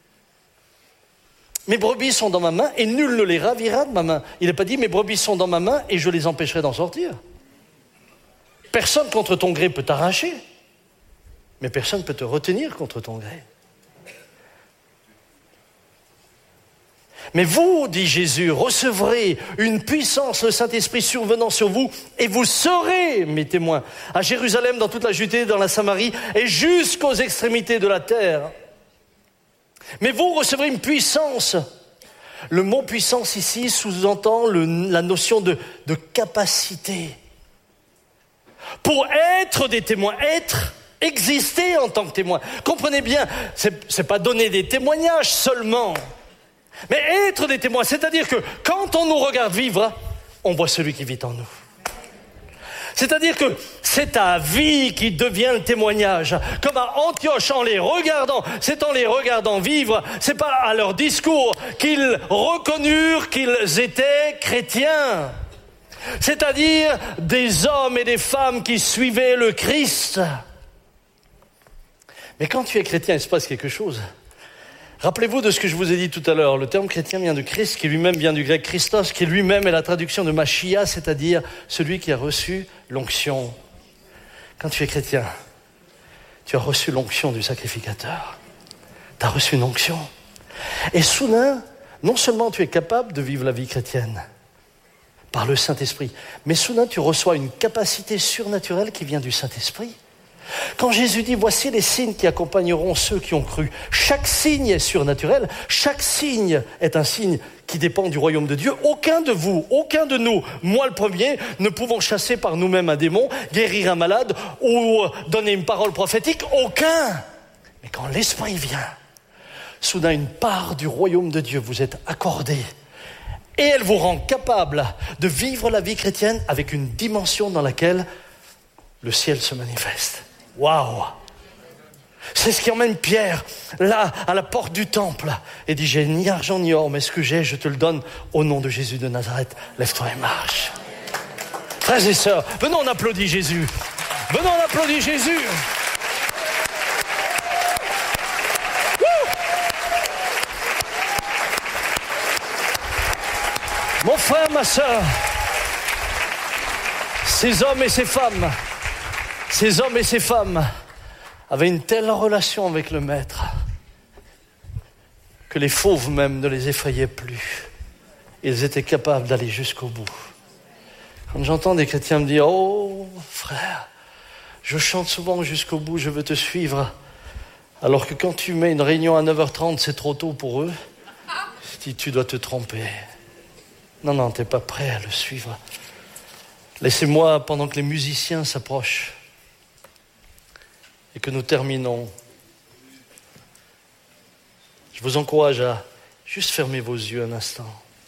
Mes brebis sont dans ma main et nul ne les ravira de ma main. Il n'a pas dit mes brebis sont dans ma main et je les empêcherai d'en sortir. Personne contre ton gré peut t'arracher, mais personne ne peut te retenir contre ton gré. Mais vous, dit Jésus, recevrez une puissance, le Saint-Esprit survenant sur vous, et vous serez mes témoins, à Jérusalem, dans toute la Judée, dans la Samarie, et jusqu'aux extrémités de la terre. Mais vous recevrez une puissance. Le mot puissance ici sous-entend le, la notion de, de capacité. Pour être des témoins, être, exister en tant que témoin. Comprenez bien, c'est, c'est pas donner des témoignages seulement. Mais être des témoins, c'est-à-dire que quand on nous regarde vivre, on voit celui qui vit en nous. C'est-à-dire que c'est ta vie qui devient le témoignage. Comme à Antioche, en les regardant, c'est en les regardant vivre, c'est pas à leur discours qu'ils reconnurent qu'ils étaient chrétiens. C'est-à-dire des hommes et des femmes qui suivaient le Christ. Mais quand tu es chrétien, il se passe quelque chose. Rappelez-vous de ce que je vous ai dit tout à l'heure. Le terme chrétien vient de Christ, qui lui-même vient du grec Christos, qui lui-même est la traduction de Machia, c'est-à-dire celui qui a reçu l'onction. Quand tu es chrétien, tu as reçu l'onction du sacrificateur. Tu as reçu une onction. Et soudain, non seulement tu es capable de vivre la vie chrétienne par le Saint-Esprit, mais soudain tu reçois une capacité surnaturelle qui vient du Saint-Esprit. Quand Jésus dit « Voici les signes qui accompagneront ceux qui ont cru », chaque signe est surnaturel, chaque signe est un signe qui dépend du royaume de Dieu. Aucun de vous, aucun de nous, moi le premier, ne pouvons chasser par nous-mêmes un démon, guérir un malade ou donner une parole prophétique, aucun. Mais quand l'Esprit vient, soudain une part du royaume de Dieu vous est accordée. Et elle vous rend capable de vivre la vie chrétienne avec une dimension dans laquelle le ciel se manifeste. Waouh! C'est ce qui emmène Pierre là à la porte du temple et dit « J'ai ni argent ni or, mais ce que j'ai, je te le donne au nom de Jésus de Nazareth. Lève-toi et marche. » Frères et sœurs, venons on applaudit Jésus. Venons on applaudit Jésus. Wouh! Mon frère, ma sœur, ces hommes et ces femmes, ces hommes et ces femmes avaient une telle relation avec le Maître que les fauves même ne les effrayaient plus. Ils étaient capables d'aller jusqu'au bout. Quand j'entends des chrétiens me dire « Oh, frère, je chante souvent jusqu'au bout, je veux te suivre. » Alors que quand tu mets une réunion à neuf heures trente, c'est trop tôt pour eux. Je dis « Tu dois te tromper. » Non, non, tu n'es pas prêt à le suivre. Laissez-moi, pendant que les musiciens s'approchent, et que nous terminons, je vous encourage à juste fermer vos yeux un instant.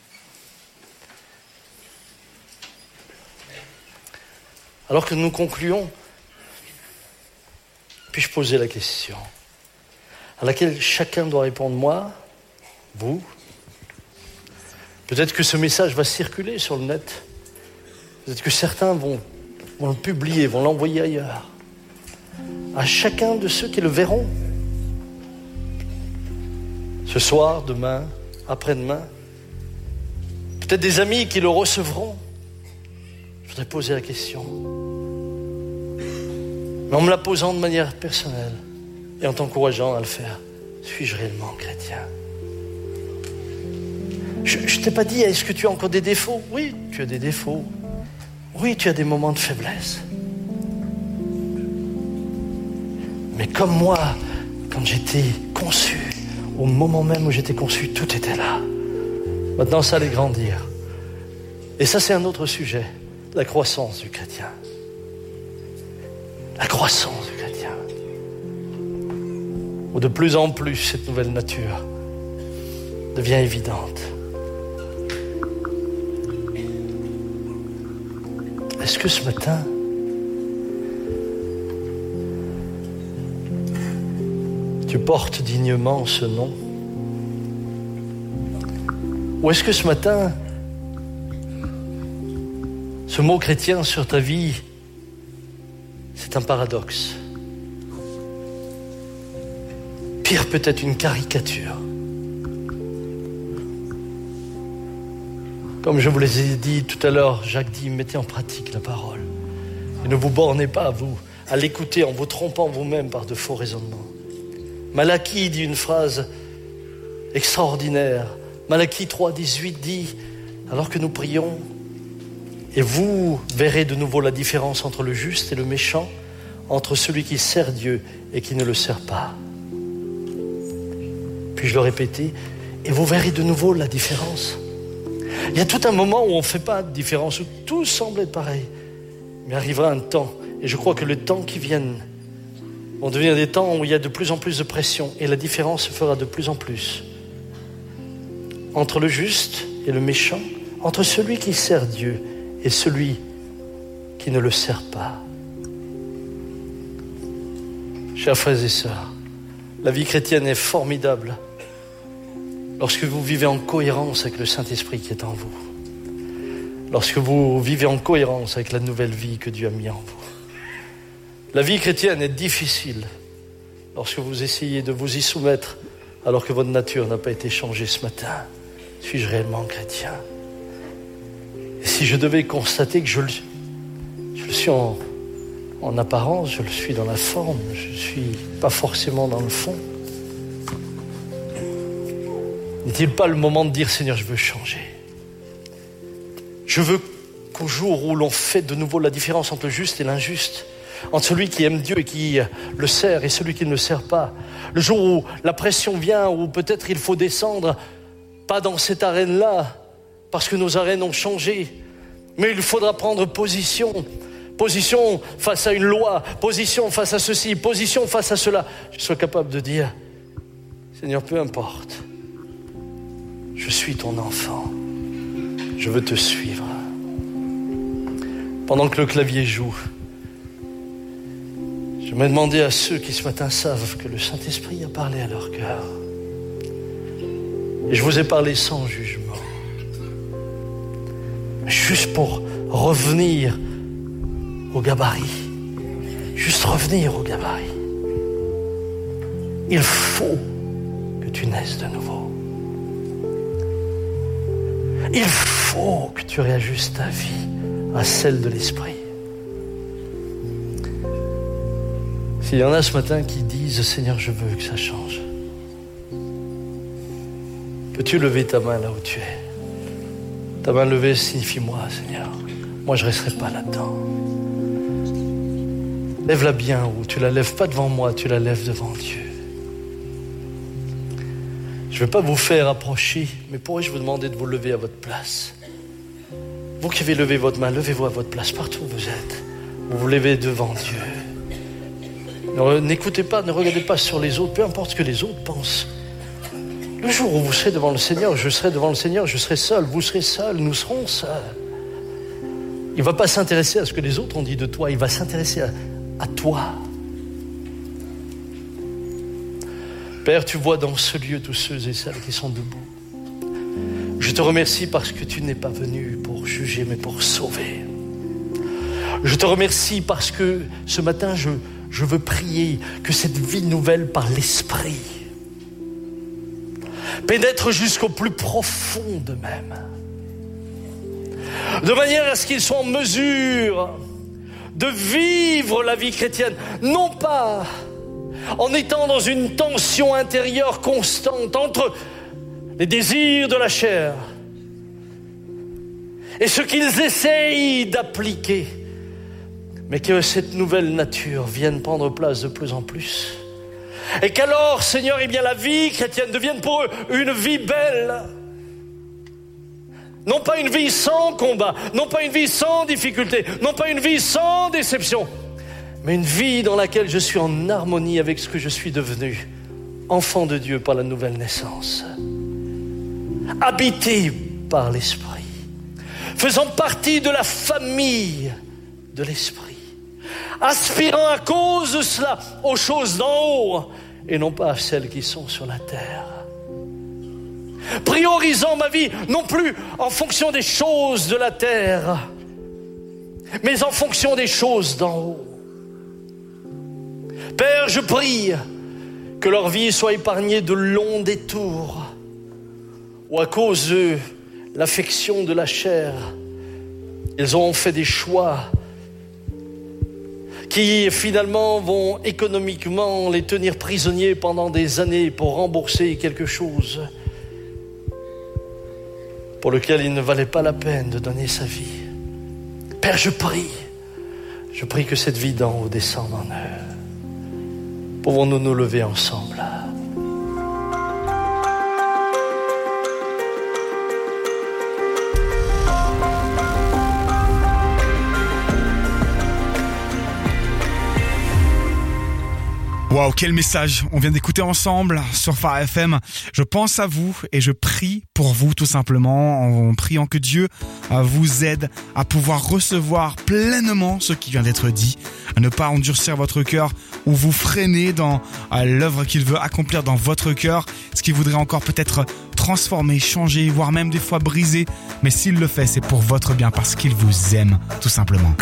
Alors que nous concluons, puis-je poser la question à laquelle chacun doit répondre, moi, vous. Peut-être que ce message va circuler sur le net. Peut-être que certains vont, vont le publier, vont l'envoyer ailleurs. À chacun de ceux qui le verront. Ce soir, demain, après-demain. Peut-être des amis qui le recevront. Je voudrais poser la question. Mais en me la posant de manière personnelle et en t'encourageant à le faire. Suis-je réellement chrétien? Je ne t'ai pas dit, est-ce que tu as encore des défauts? Oui, tu as des défauts. Oui, tu as des moments de faiblesse. Mais comme moi, quand j'étais conçu, au moment même où j'étais conçu, tout était là. Maintenant, ça allait grandir. Et ça, c'est un autre sujet, la croissance du chrétien. La croissance du chrétien. Où de plus en plus, cette nouvelle nature devient évidente. Est-ce que ce matin, tu portes dignement ce nom? Ou est-ce que ce matin, ce mot chrétien sur ta vie, c'est un paradoxe? Pire, peut-être une caricature. Comme je vous l'ai dit tout à l'heure, Jacques dit, mettez en pratique la parole. Et ne vous bornez pas à vous, à l'écouter en vous trompant vous-même par de faux raisonnements. Malachie dit une phrase extraordinaire. Malachie trois, dix-huit dit, alors que nous prions, et vous verrez de nouveau la différence entre le juste et le méchant, entre celui qui sert Dieu et qui ne le sert pas. Puis-je le répéter, et vous verrez de nouveau la différence. Il y a tout un moment où on ne fait pas de différence, où tout semble être pareil. Mais arrivera un temps, et je crois que le temps qui vienne vont devenir des temps où il y a de plus en plus de pression, et la différence se fera de plus en plus entre le juste et le méchant, entre celui qui sert Dieu et celui qui ne le sert pas. Chers frères et sœurs, la vie chrétienne est formidable lorsque vous vivez en cohérence avec le Saint-Esprit qui est en vous. Lorsque vous vivez en cohérence avec la nouvelle vie que Dieu a mis en vous. La vie chrétienne est difficile lorsque vous essayez de vous y soumettre alors que votre nature n'a pas été changée ce matin. Suis-je réellement chrétien? Et si je devais constater que je le, je le suis en, en apparence, je le suis dans la forme, je ne suis pas forcément dans le fond, n'est-il pas le moment de dire « Seigneur, je veux changer ». Je veux qu'au jour où l'on fait de nouveau la différence entre le juste et l'injuste, entre celui qui aime Dieu et qui le sert et celui qui ne le sert pas, le jour où la pression vient, où peut-être il faut descendre, pas dans cette arène-là, parce que nos arènes ont changé, mais il faudra prendre position, position face à une loi, position face à ceci, position face à cela. Je sois capable de dire, Seigneur, peu importe, je suis ton enfant, je veux te suivre. Pendant que le clavier joue, je me demandais à ceux qui ce matin savent que le Saint-Esprit a parlé à leur cœur. Et je vous ai parlé sans jugement. Juste pour revenir au gabarit. Juste revenir au gabarit. Il faut que tu naisses de nouveau. Il faut que tu réajustes ta vie à celle de l'Esprit. S'il y en a ce matin qui disent « Seigneur, je veux que ça change », peux-tu lever ta main là où tu es? Ta main levée signifie « Moi, Seigneur, moi je ne resterai pas là-dedans ». Lève-la bien, ou tu la lèves pas devant moi, tu la lèves devant Dieu. Je ne vais pas vous faire approcher, mais pourrais-je vous demander de vous lever à votre place? Vous qui avez levé votre main, levez-vous à votre place, partout où vous êtes. Vous vous levez devant Dieu. N'écoutez pas, ne regardez pas sur les autres, peu importe ce que les autres pensent. Le jour où vous serez devant le Seigneur, je serai devant le Seigneur, je serai seul, vous serez seul, nous serons seuls. Il ne va pas s'intéresser à ce que les autres ont dit de toi, il va s'intéresser à, à toi. Père, tu vois dans ce lieu tous ceux et celles qui sont debout. Je te remercie parce que tu n'es pas venu pour juger, mais pour sauver. Je te remercie parce que ce matin, je, je veux prier que cette vie nouvelle par l'Esprit pénètre jusqu'au plus profond d'eux-mêmes. De manière à ce qu'ils soient en mesure de vivre la vie chrétienne, non pas en étant dans une tension intérieure constante entre les désirs de la chair et ce qu'ils essayent d'appliquer, mais que cette nouvelle nature vienne prendre place de plus en plus. Et qu'alors, Seigneur, eh bien, la vie chrétienne devienne pour eux une vie belle. Non pas une vie sans combat, non pas une vie sans difficulté, non pas une vie sans déception, mais une vie dans laquelle je suis en harmonie avec ce que je suis devenu, enfant de Dieu par la nouvelle naissance, habité par l'Esprit, faisant partie de la famille de l'Esprit, aspirant à cause de cela aux choses d'en haut et non pas à celles qui sont sur la terre. Priorisant ma vie non plus en fonction des choses de la terre, mais en fonction des choses d'en haut. Père, je prie que leur vie soit épargnée de longs détours où à cause de l'affection de la chair, ils ont fait des choix qui finalement vont économiquement les tenir prisonniers pendant des années pour rembourser quelque chose pour lequel il ne valait pas la peine de donner sa vie. Père, je prie, je prie que cette vie d'en haut descende en eux. Pouvons-nous nous lever ensemble? Waouh, quel message on vient d'écouter ensemble sur Phare F M. Je pense à vous et je prie pour vous tout simplement, en priant que Dieu vous aide à pouvoir recevoir pleinement ce qui vient d'être dit, à ne pas endurcir votre cœur ou vous freiner dans l'œuvre qu'il veut accomplir dans votre cœur, ce qu'il voudrait encore peut-être transformer, changer, voire même des fois briser. Mais s'il le fait, c'est pour votre bien, parce qu'il vous aime, tout simplement.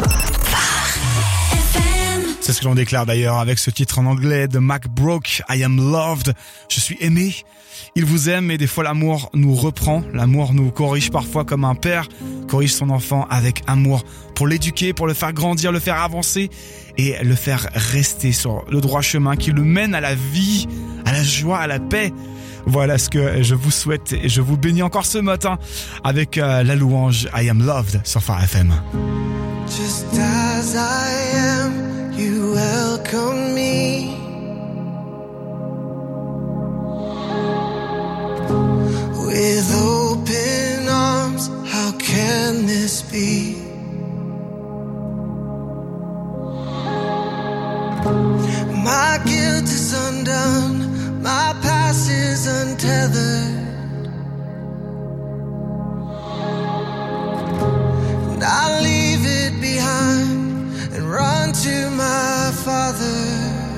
C'est ce que l'on déclare d'ailleurs avec ce titre en anglais de Mac Broke, I am loved. Je suis aimé. Il vous aime et des fois l'amour nous reprend. L'amour nous corrige parfois comme un père corrige son enfant avec amour pour l'éduquer, pour le faire grandir, le faire avancer et le faire rester sur le droit chemin qui le mène à la vie, à la joie, à la paix. Voilà ce que je vous souhaite et je vous bénis encore ce matin avec euh, la louange I am loved sur Phare F M. Just as I am, you welcome me. With open arms, how can this be? My guilt is undone, my past is untethered, and I leave it behind and run to my Father.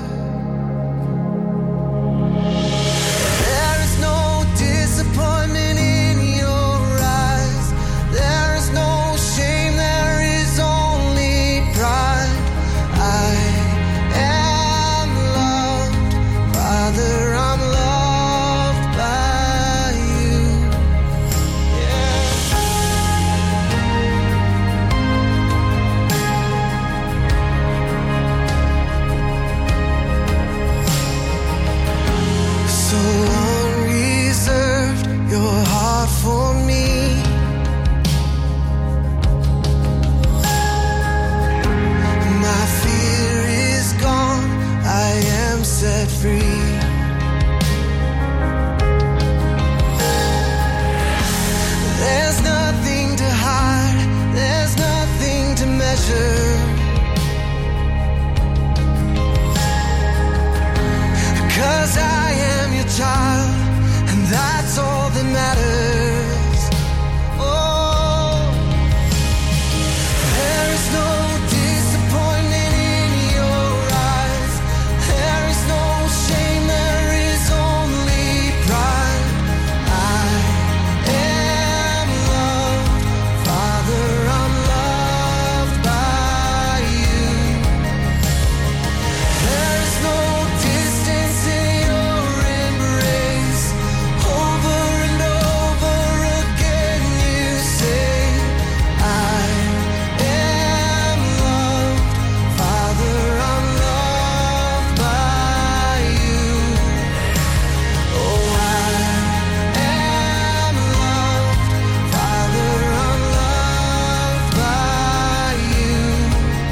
There is no disappointment in your eyes, there is no shame, there is only pride. I am loved, Father, I'm loved by you. Yeah. So unreserved, your heart for me. My fear is gone, I am set free. There's nothing to hide, there's nothing to measure. 'Cause I am your child, and that's all that matters. Oh, there is no disappointment in your eyes, there is no shame, there is only pride. I am loved, Father, I'm loved by you. There is no distance in your embrace. Over and over again you say, I am loved, Father, I'm loved by you. Oh, I am loved, Father, I'm loved by you.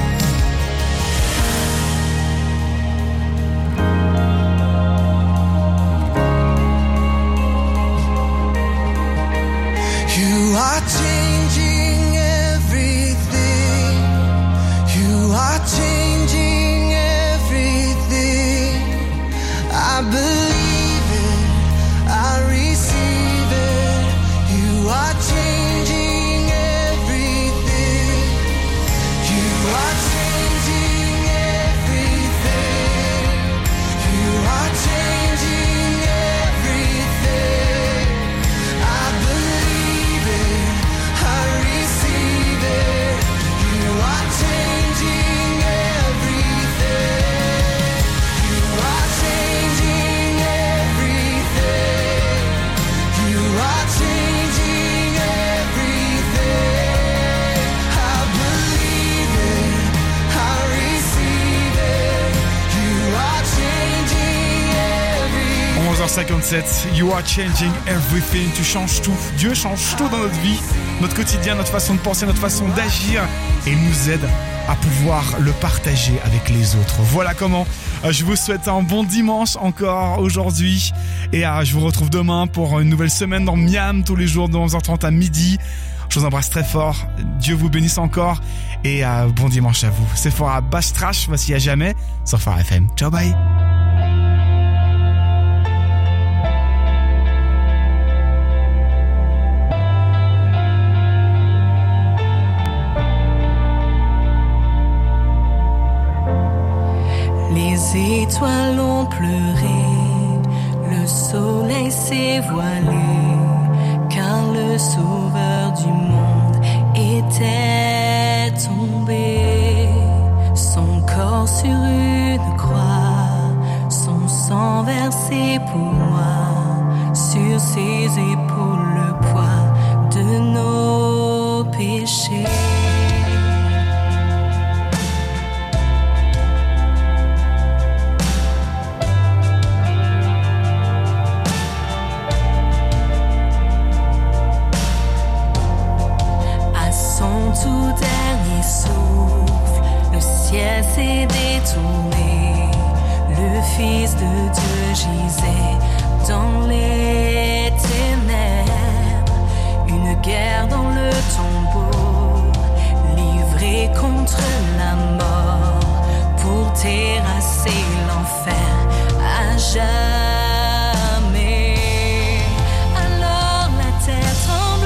You are changing everything. You are changing everything. I believe it. I receive it. You are changing everything. You are changing everything. You are changing everything. I believe it, I receive it. You are changing everything. You are changing everything. You are changing everything. I believe it, I receive it. You are changing everything. onze heures cinquante-sept, You are changing everything. Tu changes tout. Dieu change tout dans notre vie, notre quotidien, notre façon de penser, notre façon d'agir. Et il nous aide à pouvoir le partager avec les autres. Voilà comment euh, je vous souhaite un bon dimanche encore aujourd'hui. Et euh, je vous retrouve demain pour une nouvelle semaine dans Miam, tous les jours de onze heures trente à midi. Je vous embrasse très fort. Dieu vous bénisse encore. Et euh, bon dimanche à vous. C'est fort à Bash Trash. Voici à jamais sur Phare F M. Ciao, bye. dévoilé, car le Sauveur du monde était tombé. Son corps sur une croix, son sang versé pour moi, sur ses épaules le poids de nos péchés. Tout dernier souffle, le ciel s'est détourné, le Fils de Dieu gisait dans les ténèbres, une guerre dans le tombeau, livrée contre la mort, pour terrasser l'enfer à jamais. Alors la terre trembla,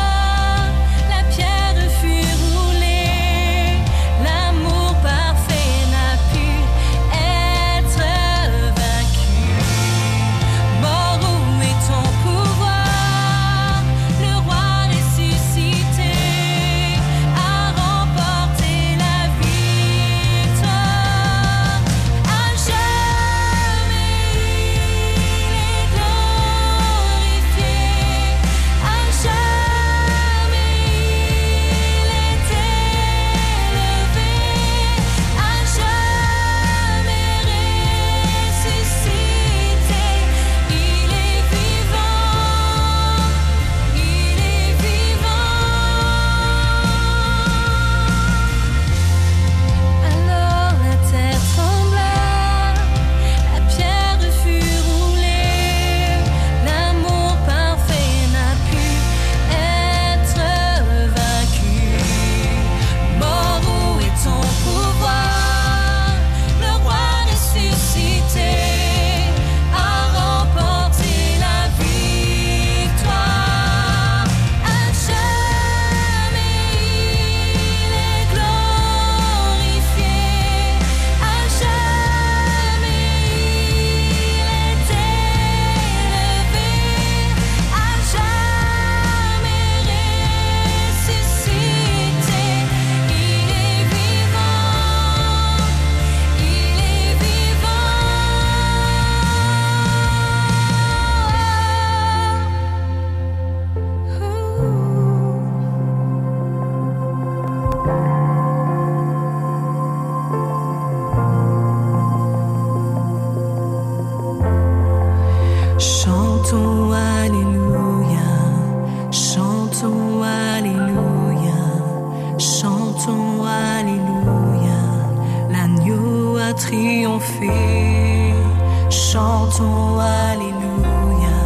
Chantons Alléluia,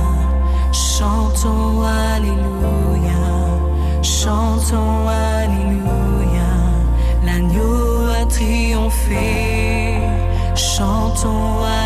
chantons Alléluia, chantons Alléluia, l'agneau a triomphé, chantons Alléluia.